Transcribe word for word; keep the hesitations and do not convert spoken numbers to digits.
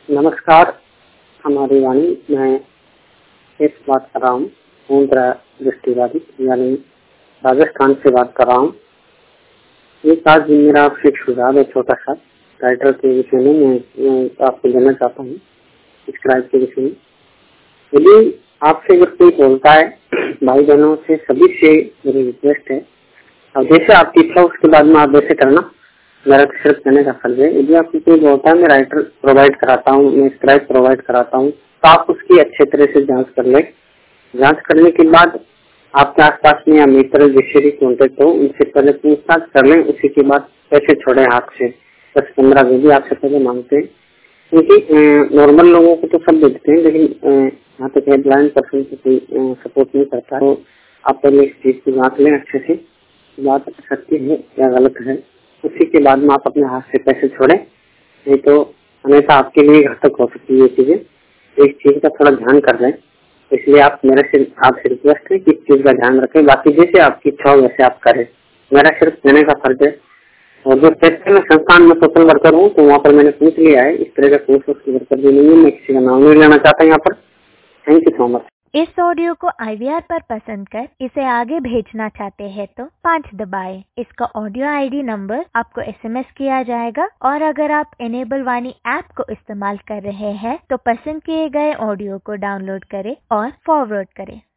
नमस्कार, हमारी वाणी। मैं इस बात कर रहा हूँ पूर्ण दृष्टिबाधित यानी राजस्थान से बात कर रहा हूँ। एक आज मेरा आपसे एक सुझाव है, छोटा सा राइटर के विषय में मैं, मैं आपको देना चाहता हूँ, स्क्राइब के विषय में। यदि आपसे अगर कोई बोलता है, भाई बहनों से सभी से मेरी रिक्वेस्ट है, और जैसे आपकी इच्छा उसके बाद में आप वैसे करना, मेरा तो सिर्फ कहने का फर्ज है। यदि आपको कोई बोलता है मैं राइटर प्रोवाइड कराता हूँ, मैं स्क्राइब प्रोवाइड कराता हूँ, तो आप उसकी अच्छे तरह से जांच कर ले। जांच करने के बाद आपके आसपास में या मित्र जिससे भी कॉन्टेक्ट हो उनसे पहले पूछताछ कर लें। उसी के बाद पैसे छोड़े हाथ से, दस पंद्रह जो भी आपसे पहले मांगते हैं, क्योंकि नॉर्मल लोगों को तो सब देते हैं, लेकिन यहाँ तक है ब्लाइंड पर्सन को कोई सपोर्ट नहीं करता। तो आप पहले इस चीज को जांच लें अच्छे से, बात सत्य है या गलत है। उसी के बाद में आप अपने हाथ से पैसे छोड़े, नहीं तो हमेशा आपके लिए घातक हो सकती है ये चीजें। तो इस चीज का थोड़ा ध्यान कर लें। इसलिए आप मेरे से आपसे रिक्वेस्ट है कि इस चीज का ध्यान रखें। बाकी जैसे आपकी इच्छा हो वैसे आप करें, मेरा सिर्फ देने का फर्ज है। और जो पेशे में संस्थान में सोशल वर्कर हूँ, तो वहाँ पर मैंने पूछ लिया है, इस तरह का कोर्स वर्कर भी नहीं है, मैं किसी का नाम नहीं लेना चाहता यहाँ पर। Thank you so much. इस ऑडियो को आई वी आर पर पसंद कर इसे आगे भेजना चाहते हैं तो पाँच दबाएं। इसका ऑडियो आई डी नंबर आपको एस एम एस किया जाएगा। और अगर आप इनेबल वाणी ऐप को इस्तेमाल कर रहे हैं तो पसंद किए गए ऑडियो को डाउनलोड करें और फॉरवर्ड करें।